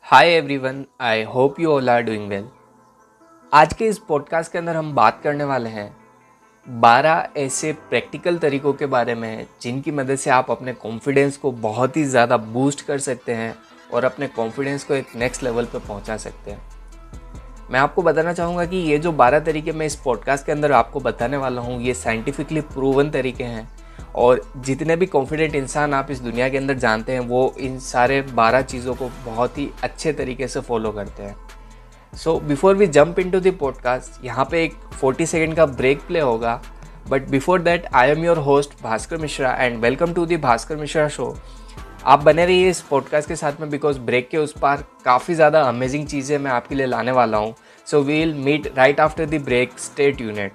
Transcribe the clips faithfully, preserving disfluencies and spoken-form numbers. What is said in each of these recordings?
Hi everyone, I hope you all are doing well. आज के इस पॉडकास्ट के अंदर हम बात करने वाले हैं बारह ऐसे प्रैक्टिकल तरीकों के बारे में जिनकी मदद से आप अपने कॉन्फिडेंस को बहुत ही ज़्यादा बूस्ट कर सकते हैं और अपने कॉन्फिडेंस को एक नेक्स्ट लेवल पर पहुंचा सकते हैं। मैं आपको बताना चाहूँगा कि ये जो बारह तरीके मैं इस पॉडकास्ट के अंदर आपको बताने वाला हूँ, ये साइंटिफिकली प्रूवन तरीके हैं और जितने भी कॉन्फिडेंट इंसान आप इस दुनिया के अंदर जानते हैं वो इन सारे बारह चीज़ों को बहुत ही अच्छे तरीके से फॉलो करते हैं। So before we jump into the podcast, यहाँ पे एक चालीस सेकंड का ब्रेक प्ले होगा, but before that I am your host Bhaskar Mishra and welcome to the Bhaskar Mishra show. आप बने रहिए इस पॉडकास्ट के साथ में बिकॉज ब्रेक के उस पार काफ़ी ज़्यादा अमेजिंग चीज़ें मैं आपके लिए लाने वाला हूँ। So we will meet right after the break, stay tuned.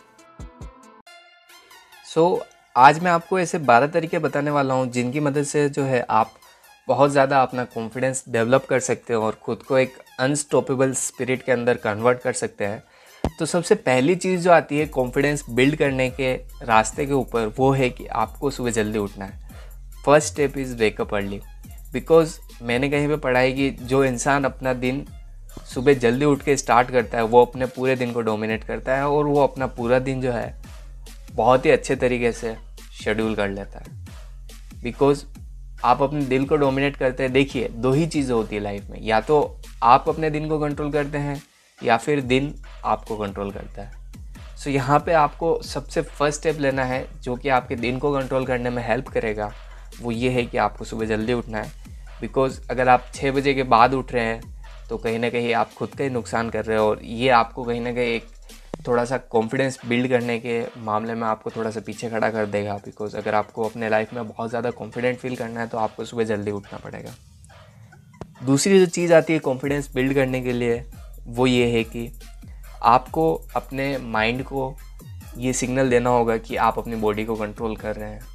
So आज मैं आपको ऐसे बारह तरीके बताने वाला हूँ जिनकी मदद से जो है आप बहुत ज़्यादा अपना कॉन्फिडेंस डेवलप कर सकते हो और ख़ुद को एक अनस्टॉपेबल स्पिरिट के अंदर कन्वर्ट कर सकते हैं। तो सबसे पहली चीज़ जो आती है कॉन्फिडेंस बिल्ड करने के रास्ते के ऊपर, वो है कि आपको सुबह जल्दी उठना है। First step is wake up early. Because मैंने कहीं पे पढ़ा है कि जो इंसान अपना दिन सुबह जल्दी उठ के स्टार्ट करता है वो अपने पूरे दिन को डोमिनेट करता है और वो अपना पूरा दिन जो है बहुत ही अच्छे तरीके से शेड्यूल कर लेता है। बिकॉज आप अपने दिल को डोमिनेट करते हैं। देखिए, दो ही चीज़ें होती है लाइफ में, या तो आप अपने दिन को कंट्रोल करते हैं या फिर दिन आपको कंट्रोल करता है। सो so, यहाँ पे आपको सबसे फर्स्ट स्टेप लेना है जो कि आपके दिन को कंट्रोल करने में हेल्प करेगा। वो ये है कि आपको सुबह जल्दी उठना है। बिकॉज अगर आप छः बजे के बाद उठ रहे हैं तो कहीं ना कहीं आप खुद का ही नुकसान कर रहे हो और ये आपको कहीं ना कहीं एक थोड़ा सा कॉन्फिडेंस बिल्ड करने के मामले में आपको थोड़ा सा पीछे खड़ा कर देगा। बिकॉज अगर आपको अपने लाइफ में बहुत ज़्यादा कॉन्फिडेंट फील करना है तो आपको सुबह जल्दी उठना पड़ेगा। दूसरी जो चीज़ आती है कॉन्फिडेंस बिल्ड करने के लिए, वो ये है कि आपको अपने माइंड को ये सिग्नल देना होगा कि आप अपनी बॉडी को कंट्रोल कर रहे हैं।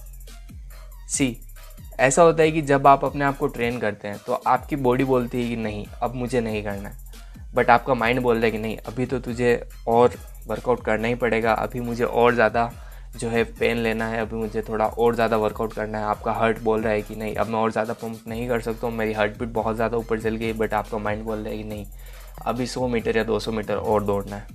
सी ऐसा होता है कि जब आप अपने आप को ट्रेन करते हैं तो आपकी बॉडी बोलती है कि नहीं, अब मुझे नहीं करना है, बट आपका माइंड बोल रहा है कि नहीं, अभी तो तुझे और वर्कआउट करना ही पड़ेगा, अभी मुझे और ज़्यादा जो है पेन लेना है, अभी मुझे थोड़ा और ज़्यादा वर्कआउट करना है। आपका हार्ट बोल रहा है कि नहीं, अब मैं और ज़्यादा पंप नहीं कर सकता हूँ, मेरी हार्ट बीट बहुत ज़्यादा ऊपर चल गई, बट आपका माइंड बोल रहा है कि नहीं, अभी सौ मीटर या दो सौ मीटर और दौड़ना है।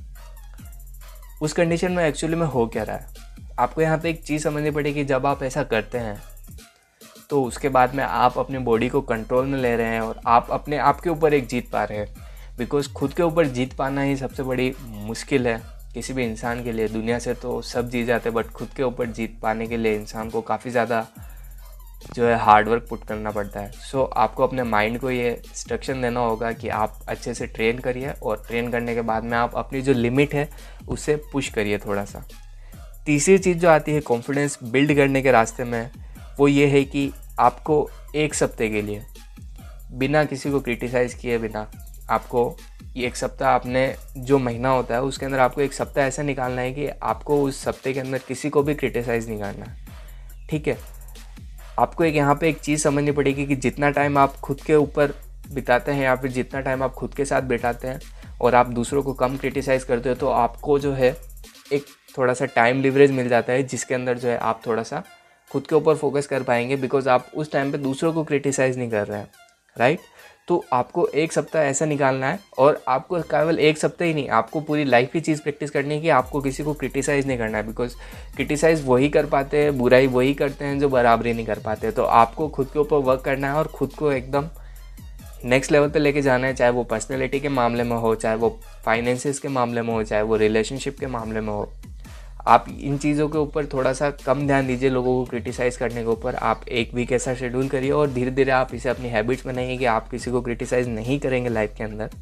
उस कंडीशन में एक्चुअली में हो क्या रहा है, आपको यहाँ पर एक चीज़ समझनी पड़ेगी। जब आप ऐसा करते हैं तो उसके बाद में आप अपनी बॉडी को कंट्रोल में ले रहे हैं और आप अपने आप के ऊपर एक जीत पा रहे हैं। बिकॉज खुद के ऊपर जीत पाना ही सबसे बड़ी मुश्किल है किसी भी इंसान के लिए। दुनिया से तो सब जीत जाते हैं, बट खुद के ऊपर जीत पाने के लिए इंसान को काफ़ी ज़्यादा जो है हार्डवर्क पुट करना पड़ता है। सो so, आपको अपने माइंड को ये इंस्ट्रक्शन देना होगा कि आप अच्छे से ट्रेन करिए और ट्रेन करने के बाद में आप अपनी जो लिमिट है उससे पुश करिए थोड़ा सा। तीसरी चीज़ जो आती है कॉन्फिडेंस बिल्ड करने के रास्ते में, वो ये है कि आपको एक सप्ते के लिए बिना किसी को क्रिटिसाइज़ किए बिना आपको ये एक सप्ताह, आपने जो महीना होता है उसके अंदर आपको एक सप्ताह ऐसा निकालना है कि आपको उस सप्ते के अंदर किसी को भी क्रिटिसाइज़ नहीं करना है। ठीक है, आपको एक यहाँ पे एक चीज़ समझनी पड़ेगी कि जितना टाइम आप खुद के ऊपर बिताते हैं या फिर जितना टाइम आप खुद के साथ बिताते हैं और आप दूसरों को कम क्रिटिसाइज़ करते हो तो आपको जो है एक थोड़ा सा टाइम लिवरेज मिल जाता है जिसके अंदर जो है आप थोड़ा सा खुद के ऊपर फोकस कर पाएंगे। बिकॉज आप उस टाइम पे दूसरों को क्रिटिसाइज़ नहीं कर रहे हैं, राइट। तो आपको एक सप्ताह ऐसा निकालना है और आपको केवल एक सप्ताह ही नहीं, आपको पूरी लाइफ की चीज़ प्रैक्टिस करनी है कि आपको किसी को क्रिटिसाइज़ नहीं करना है। बिकॉज क्रिटिसाइज़ वही कर पाते हैं, बुराई वही करते हैं जो बराबरी नहीं कर पाते। तो आपको खुद के ऊपर वर्क करना है और ख़ुद को एकदम नेक्स्ट लेवल पे लेके जाना है, चाहे वो पर्सनैलिटी के मामले में हो, चाहे वो फाइनेंसिस के मामले में हो, चाहे वो रिलेशनशिप के मामले में हो। आप इन चीज़ों के ऊपर थोड़ा सा कम ध्यान दीजिए, लोगों को क्रिटिसाइज़ करने के ऊपर। आप एक वीक ऐसा शेड्यूल करिए और धीरे धीरे आप इसे अपनी हैबिट्स बनाइए कि आप किसी को क्रिटिसाइज़ नहीं करेंगे लाइफ के अंदर।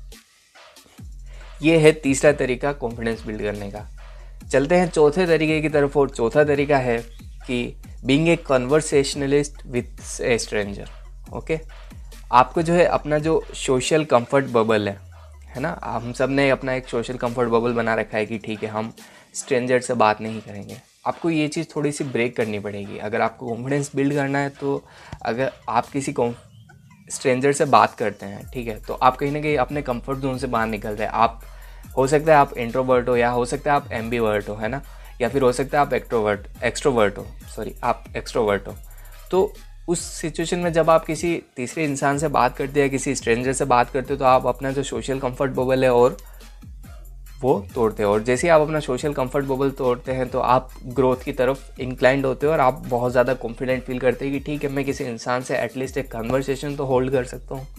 ये है तीसरा तरीका कॉन्फिडेंस बिल्ड करने का। चलते हैं चौथे तरीके की तरफ, और चौथा तरीका है कि being a conversationalist with a stranger. Okay, आपको जो है अपना जो सोशल कंफर्ट बबल है है ना, हम सब ने अपना एक सोशल कंफर्ट बबल बना रखा है कि ठीक है हम स्ट्रेंजर से बात नहीं करेंगे। आपको ये चीज़ थोड़ी सी ब्रेक करनी पड़ेगी अगर आपको कॉन्फिडेंस बिल्ड करना है। तो अगर आप किसी स्ट्रेंजर से बात करते हैं, ठीक है, तो आप कहीं ना कहीं अपने कंफर्ट जोन से बाहर निकल रहे हैं। आप हो सकता है आप इंट्रोवर्ट हो, या हो सकता है आप एम्बीवर्ट हो, है ना, या फिर हो सकता है आप एक्ट्रोवर्ट एक्सट्रोवर्ट हो सॉरी आप एक्सट्रोवर्ट हो। तो उस सिचुएशन में जब आप किसी तीसरे इंसान से बात करते हैं, किसी स्ट्रेंजर से बात करते हो, तो आप अपना जो सोशल कंफर्ट बबल है और वो तोड़ते हो। और जैसे ही आप अपना सोशल कंफर्ट बबल तोड़ते हैं तो आप ग्रोथ की तरफ इंक्लाइंड होते हो और आप बहुत ज़्यादा कॉन्फिडेंट फील करते हैं कि ठीक है, मैं किसी इंसान से एटलीस्ट एक कन्वर्सेशन तो होल्ड कर सकता हूँ।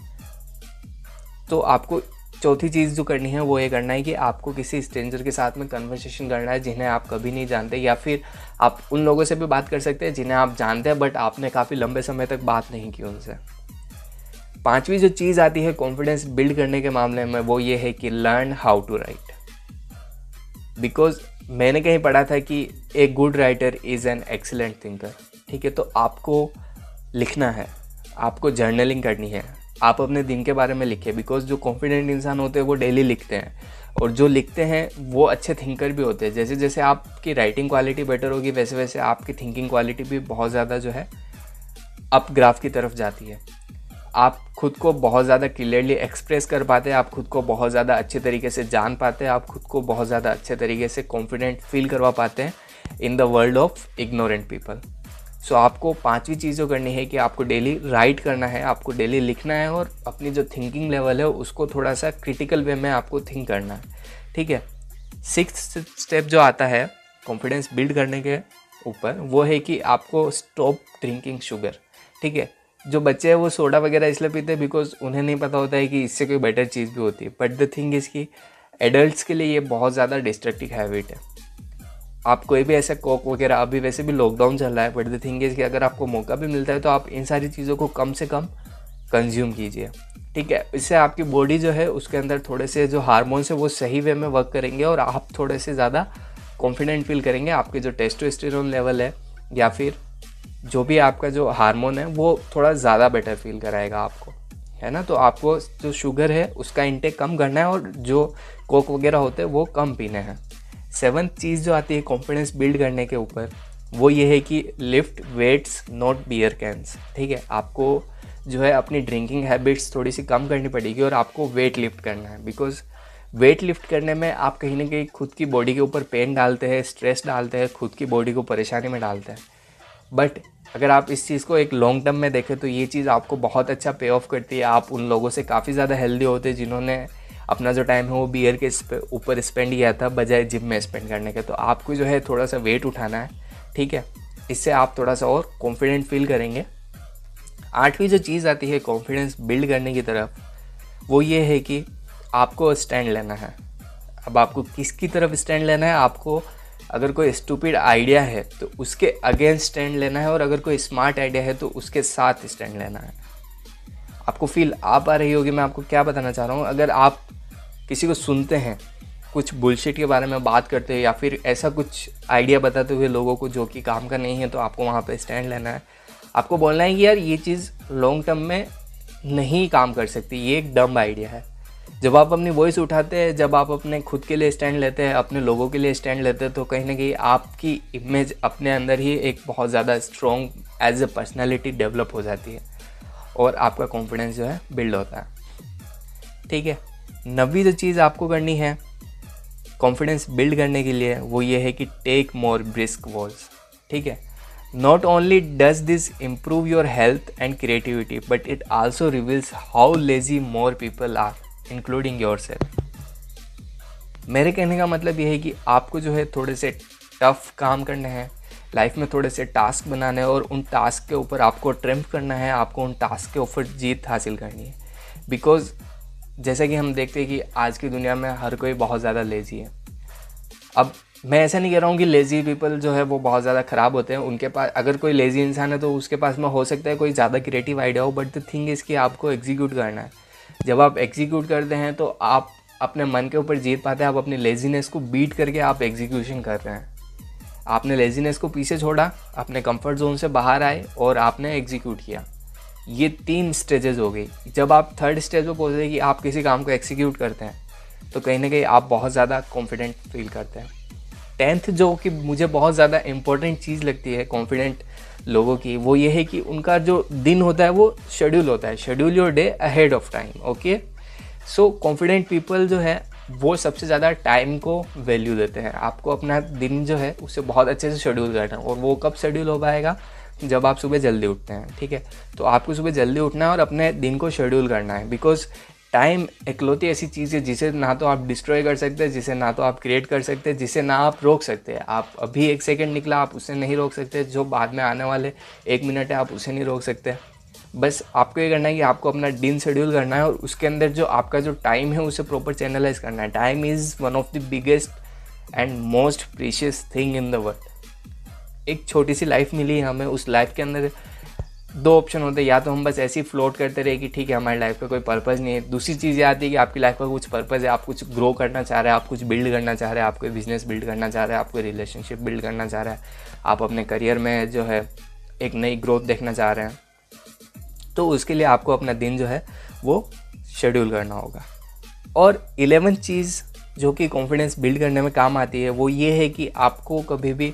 तो आपको चौथी चीज़ जो करनी है वो ये करना है कि आपको किसी स्ट्रेंजर के साथ में कन्वर्सेशन करना है जिन्हें आप कभी नहीं जानते, या फिर आप उन लोगों से भी बात कर सकते हैं जिन्हें आप जानते हैं बट आपने काफ़ी लंबे समय तक बात नहीं की उनसे। पांचवी जो चीज़ आती है कॉन्फिडेंस बिल्ड करने के मामले में वो ये है कि learn how to write. Because मैंने कहीं पढ़ा था कि a good writer is an excellent thinker. ठीक है, तो आपको लिखना है, आपको जर्नलिंग करनी है, आप अपने दिन के बारे में लिखिए। बिकॉज जो कॉन्फिडेंट इंसान होते हैं वो डेली लिखते हैं, और जो लिखते हैं वो अच्छे थिंकर भी होते हैं। जैसे जैसे आपकी राइटिंग क्वालिटी बेटर होगी वैसे वैसे आपकी थिंकिंग क्वालिटी भी बहुत ज़्यादा जो है अप ग्राफ की तरफ जाती है। आप खुद को बहुत ज़्यादा क्लियरली एक्सप्रेस कर पाते हैं, आप खुद को बहुत ज़्यादा अच्छे तरीके से जान पाते हैं, आप खुद को बहुत ज़्यादा अच्छे तरीके से कॉन्फिडेंट फील करवा पाते हैं in the world of ignorant people. So आपको पांचवी चीज़ जो करनी है कि आपको डेली राइट करना है, आपको डेली लिखना है, और अपनी जो थिंकिंग लेवल है उसको थोड़ा सा क्रिटिकल वे में आपको थिंक करना है। ठीक है, सिक्स्थ स्टेप जो आता है कॉन्फिडेंस बिल्ड करने के ऊपर वो है कि आपको स्टॉप ड्रिंकिंग शुगर। ठीक है, जो बच्चे हैं वो सोडा वगैरह इसलिए पीते हैं बिकॉज उन्हें नहीं पता होता है कि इससे कोई बेटर चीज़ भी होती है। बट द थिंग इज़ कि एडल्ट्स के लिए ये बहुत ज़्यादा डिस्ट्रक्टिव हैबिट है। आप कोई भी ऐसा कोक वगैरह, अभी वैसे भी लॉकडाउन चल रहा है, बट द थिंग इज़ कि अगर आपको मौका भी मिलता है तो आप इन सारी चीज़ों को कम से कम कंज्यूम कीजिए। ठीक है, इससे आपकी बॉडी जो है उसके अंदर थोड़े से जो हार्मोन्स है वो सही वे में वर्क करेंगे और आप थोड़े से ज़्यादा कॉन्फिडेंट फील करेंगे। आपके जो टेस्टोस्टेरोन लेवल है या फिर जो भी आपका जो हार्मोन है वो थोड़ा ज़्यादा बेटर फील कराएगा आपको, है ना। तो आपको जो शुगर है उसका इंटेक कम करना है और जो कोक वगैरह होते हैं वो कम पीने हैं। सेवन्थ चीज़ जो आती है कॉन्फिडेंस बिल्ड करने के ऊपर वो ये है कि lift weights not beer cans. ठीक है, आपको जो है अपनी ड्रिंकिंग हैबिट्स थोड़ी सी कम करनी पड़ेगी और आपको वेट लिफ्ट करना है। बिकॉज वेट लिफ्ट करने में आप कहीं ना कहीं खुद की बॉडी के ऊपर पेन डालते हैं, स्ट्रेस डालते हैं, खुद की बॉडी को परेशानी में डालते हैं। बट अगर आप इस चीज़ को एक लॉन्ग टर्म में देखें तो ये चीज़ आपको बहुत अच्छा पे ऑफ करती है। आप उन लोगों से काफ़ी ज़्यादा हेल्दी होते हैं जिन्होंने अपना जो टाइम है वो बियर के ऊपर स्पेंड किया था बजाय जिम में स्पेंड करने के। तो आपको जो है थोड़ा सा वेट उठाना है। ठीक है, इससे आप थोड़ा सा और कॉन्फिडेंट फील करेंगे। आठवीं जो चीज़ आती है कॉन्फिडेंस बिल्ड करने की तरफ वो ये है कि आपको स्टैंड लेना है। अब आपको किसकी तरफ स्टैंड लेना है, आपको अगर कोई स्टूपिड आइडिया है तो उसके अगेंस्ट स्टैंड लेना है, और अगर कोई स्मार्ट आइडिया है तो उसके साथ स्टैंड लेना है। आपको फील आ पा रही होगी मैं आपको क्या बताना चाह रहा हूँ। अगर आप किसी को सुनते हैं कुछ बुलशिट के बारे में बात करते हैं या फिर ऐसा कुछ आइडिया बताते हुए लोगों को जो कि काम का नहीं है, तो आपको वहाँ पे स्टैंड लेना है। आपको बोलना है कि यार ये चीज़ लॉन्ग टर्म में नहीं काम कर सकती, ये एक डम्ब आइडिया है। जब आप अपनी वॉइस उठाते हैं, जब आप अपने खुद के लिए स्टैंड लेते हैं, अपने लोगों के लिए स्टैंड लेते हैं, तो कहीं ना कहीं आपकी इमेज अपने अंदर ही एक बहुत ज़्यादा strong as a personality develop हो जाती है और आपका कॉन्फिडेंस जो है बिल्ड होता है। ठीक है, नवीं जो चीज़ आपको करनी है कॉन्फिडेंस बिल्ड करने के लिए वो ये है कि टेक मोर ब्रिस्क वॉल्स। ठीक है, not only does this improve your health and creativity but it also reveals how lazy more people are including yourself. मेरे कहने का मतलब ये है कि आपको जो है थोड़े से टफ काम करने हैं, लाइफ में थोड़े से टास्क बनाने हैं और उन टास्क के ऊपर आपको ट्रिम्प करना है, आपको उन टास्क के ऊपर जीत हासिल करनी है। बिकॉज जैसा कि हम देखते हैं कि आज की दुनिया में हर कोई बहुत ज़्यादा लेज़ी है। अब मैं ऐसा नहीं कह रहा हूँ कि लेज़ी पीपल जो है वो बहुत ज़्यादा ख़राब होते हैं। उनके पास अगर कोई लेज़ी इंसान है तो उसके पास में हो सकता है कोई ज़्यादा क्रिएटिव आइडिया हो, बट द थिंग इज़ कि आपको एग्जीक्यूट करना है। जब आप एग्जीक्यूट करते हैं तो आप अपने मन के ऊपर जीत पाते हैं। आप अपनी लेजीनेस को बीट करके आप एग्जीक्यूशन कर रहे हैं। आपने लेजीनेस को पीछे छोड़ा, अपने कंफर्ट जोन से बाहर आए और आपने एग्जीक्यूट किया। ये तीन स्टेजेस हो गई। जब आप थर्ड स्टेज पे पहुँचते हैं कि आप किसी काम को एग्जीक्यूट करते हैं तो कहीं ना कहीं आप बहुत ज़्यादा कॉन्फिडेंट फील करते हैं। टेंथ जो कि मुझे बहुत ज़्यादा इंपॉर्टेंट चीज़ लगती है कॉन्फिडेंट लोगों की वो ये है कि उनका जो दिन होता है वो शेड्यूल होता है। Schedule your day ahead of time. Okay, so confident people जो है वो सबसे ज़्यादा टाइम को वैल्यू देते हैं। आपको अपना दिन जो है उसे बहुत अच्छे से शेड्यूल करना है। और वो कब शेड्यूल हो पाएगा जब आप सुबह जल्दी उठते हैं, ठीक है। तो आपको सुबह जल्दी उठना है और अपने दिन को शेड्यूल करना है, बिकॉज टाइम इकलौती ऐसी चीज़ है जिसे ना तो आप डिस्ट्रॉय कर सकते हैं, जिसे ना तो आप क्रिएट कर सकते हैं, जिसे ना आप रोक सकते हैं। आप अभी एक सेकंड निकला, आप उसे नहीं रोक सकते, जो बाद में आने वाले एक मिनट है आप उसे नहीं रोक सकते। बस आपको ये करना है कि आपको अपना दिन शेड्यूल करना है और उसके अंदर जो आपका जो टाइम है उसे प्रॉपर चैनलाइज करना है। Time is one of the biggest and most precious thing in the world. एक छोटी सी लाइफ मिली है हमें, उस लाइफ के अंदर दो ऑप्शन होते हैं, या तो हम बस ऐसे ही फ्लोट करते रहे कि ठीक है हमारी लाइफ का कोई पर्पज़ नहीं है। दूसरी चीज़ ये आती है कि आपकी लाइफ का कुछ पर्पज़ है, आप कुछ ग्रो करना चाह रहे हैं, आप कुछ बिल्ड करना चाह रहे हैं, आप कोई बिजनेस बिल्ड करना चाह रहे हैं, आप कोई रिलेशनशिप बिल्ड करना चाह रहे हैं, आप अपने करियर में जो है एक नई ग्रोथ देखना चाह रहे हैं। तो उसके लिए आपको अपना दिन जो है वो शेड्यूल करना होगा। और इलेवेंथ चीज़ जो कि कॉन्फिडेंस बिल्ड करने में काम आती है वो ये है कि आपको कभी भी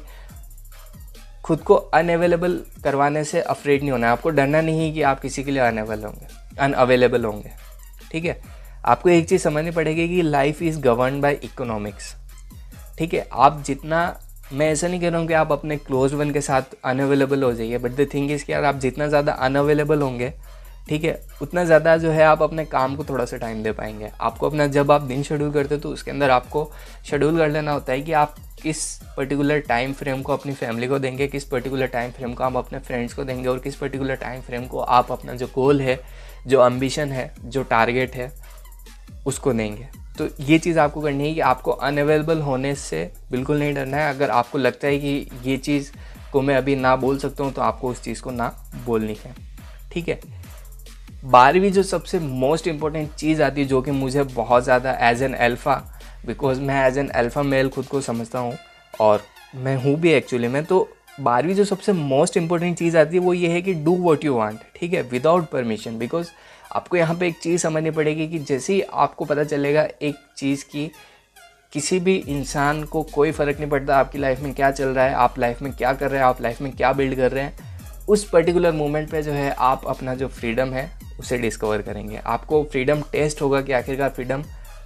खुद को अनअवेलेबल करवाने से अफ्रेड नहीं होना है। आपको डरना नहीं है कि आप किसी के लिए अनअवेलेबल होंगे अनअवेलेबल होंगे ठीक है। आपको एक चीज़ समझनी पड़ेगी कि life is govern by economics, ठीक है। आप जितना, मैं ऐसा नहीं कह रहा हूँ कि आप अपने क्लोज वन के साथ अनअवेलेबल हो जाइए, बट द थिंग इज़ कि यार आप जितना ज़्यादा अनअवेलेबल होंगे, ठीक है, उतना ज़्यादा जो है आप अपने काम को थोड़ा सा टाइम दे पाएंगे। आपको अपना, जब आप दिन शेड्यूल करते हो तो उसके अंदर आपको शेड्यूल कर लेना होता है कि आप किस पर्टिकुलर टाइम फ्रेम को अपनी फैमिली को देंगे, किस पर्टिकुलर टाइम फ्रेम को आप अपने फ्रेंड्स को देंगे, और किस पर्टिकुलर टाइम फ्रेम को आप अपना जो गोल है, जो एम्बिशन है, जो टारगेट है, उसको देंगे। तो ये चीज़ आपको करनी है कि आपको अनअवेलेबल होने से बिल्कुल नहीं डरना है। अगर आपको लगता है कि ये चीज़ को मैं अभी ना बोल सकता हूँ तो आपको उस चीज़ को ना बोलनी है, ठीक है। बारहवीं जो सबसे मोस्ट इम्पॉर्टेंट चीज़ आती है, जो कि मुझे बहुत ज़्यादा एज एन अल्फ़ा, बिकॉज मैं एज एन अल्फ़ा मेल खुद को समझता हूँ और मैं हूँ भी एक्चुअली में, तो बारहवीं जो सबसे मोस्ट इम्पॉर्टेंट चीज़ आती है वो ये है कि डू व्हाट यू वांट, ठीक है, विदाउट परमिशन। बिकॉज आपको यहाँ पे एक चीज़ समझनी पड़ेगी कि जैसे ही आपको पता चलेगा एक चीज़ की, किसी भी इंसान को कोई फ़र्क नहीं पड़ता आपकी लाइफ में क्या चल रहा है, आप लाइफ में क्या कर रहे हैं, आप लाइफ में क्या बिल्ड कर रहे हैं, उस पर्टिकुलर मोमेंट पे जो है आप अपना जो फ्रीडम है उसे डिस्कवर करेंगे। आपको फ्रीडम टेस्ट होगा कि आखिरकार फ्रीडम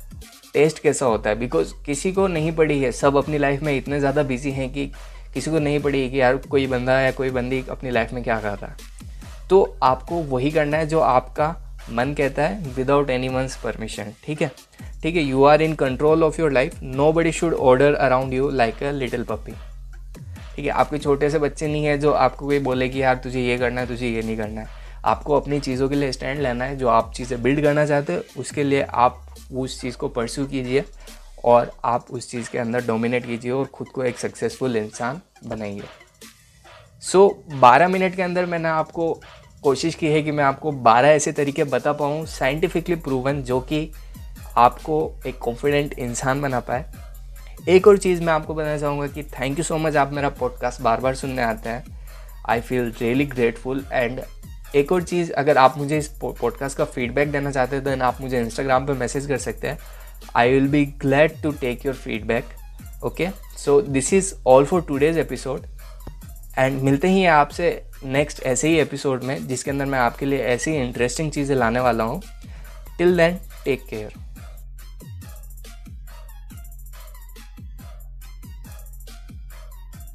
टेस्ट कैसा होता है। बिकॉज किसी को नहीं पड़ी है, सब अपनी लाइफ में इतने ज़्यादा बिजी हैं कि किसी को नहीं पड़ी है कि यार कोई बंदा या कोई बंदी अपनी लाइफ में क्या कर रहा है। तो आपको वही करना है जो आपका मन कहता है, विदाउट एनी वंस परमिशन, ठीक है, ठीक है। You are in control of your life, nobody should order around you like a little puppy, ठीक है। आपके छोटे से बच्चे नहीं है जो आपको कोई बोले कि यार तुझे ये करना है, तुझे ये नहीं करना है। आपको अपनी चीज़ों के लिए स्टैंड लेना है, जो आप चीज़ें बिल्ड करना चाहते हो उसके लिए आप उस चीज़ को परस्यू कीजिए और आप उस चीज़ के अंदर डोमिनेट कीजिए और ख़ुद को एक सक्सेसफुल इंसान बनाइए। सो बारह मिनट के अंदर मैंने आपको कोशिश की है कि मैं आपको बारह ऐसे तरीके बता पाऊँ साइंटिफिकली प्रूवन, जो कि आपको एक कॉन्फिडेंट इंसान बना पाए। एक और चीज़ मैं आपको बताना चाहूँगा कि थैंक यू सो मच, आप मेरा पॉडकास्ट बार बार सुनने आते हैं। I feel really grateful. And एक और चीज़, अगर आप मुझे इस पॉडकास्ट का फीडबैक देना चाहते हैं तो आप मुझे इंस्टाग्राम पे मैसेज कर सकते हैं। I will be glad to take your feedback. Okay, so this is all for today's episode and मिलते ही आपसे नेक्स्ट ऐसे ही एपिसोड में, जिसके अंदर मैं आपके लिए ऐसी इंटरेस्टिंग चीज़ें लाने वाला हूँ। Till then take care.